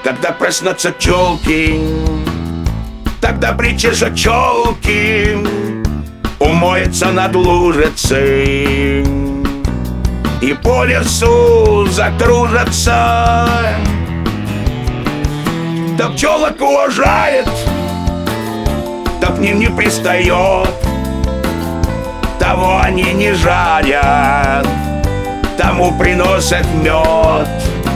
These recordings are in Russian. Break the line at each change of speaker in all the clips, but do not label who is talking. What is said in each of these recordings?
Когда проснутся пчелки, тогда причешут челки, умоется над лужицей и по лесу закружатся. Да пчелок уважает, да к ним не пристает, того они не жарят, тому приносят мед.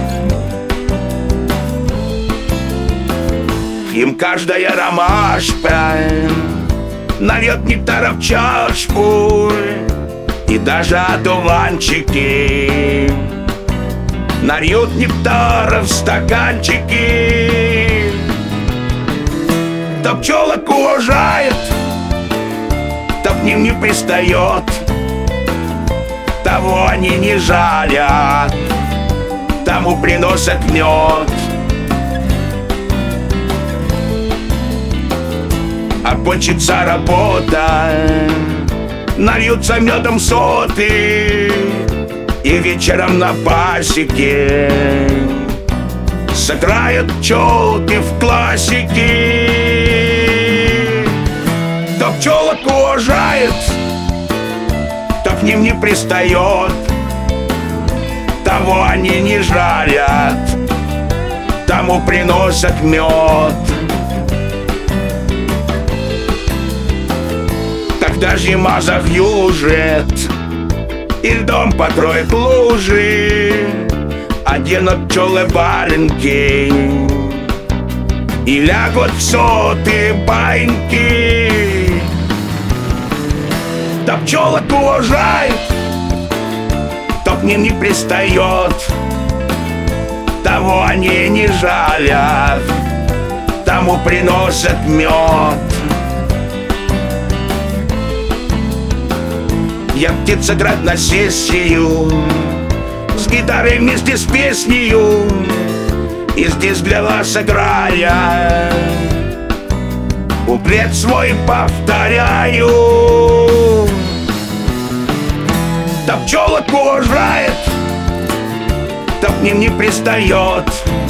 Им каждая ромашка нальет нектара в чашку, и даже одуванчики нальют нектара в стаканчики. Кто пчелок уважает, кто к ним не пристает, того они не жалят, тому приносят мед. Окончится работа, нальются медом соты, и вечером на пасеке сыграют пчелки в классики. Кто пчелок уважает, кто к ним не пристает, того они не жалят, тому приносят мед. Когда зима завьюжит и льдом покроет лужи, оденут пчелы валенки и лягут в соты баньки. Да пчелок уважает, кто к ним не пристает, того они не жалят, тому приносят мед. Я птицеград на сессию с гитарой вместе с песнею, и здесь для вас играя куплет свой повторяю. Да пчелок уважает, кто к ним не пристает,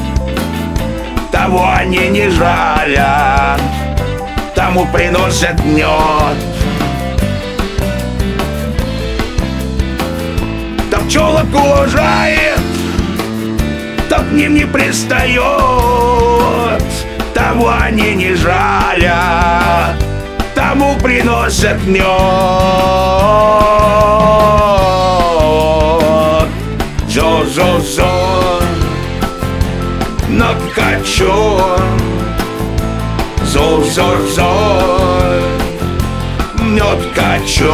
того они не жалят, тому приносят мед. Пчелок уважает, кто к ним не пристает, того они не жалят, тому приносят мед. Зо-зо-зо, накачу, зо-зо-зо, мед качу.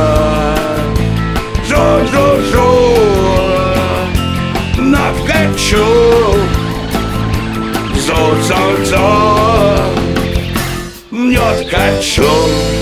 Жо-жо-жо, накачу, зо-зо-зо, мед качу.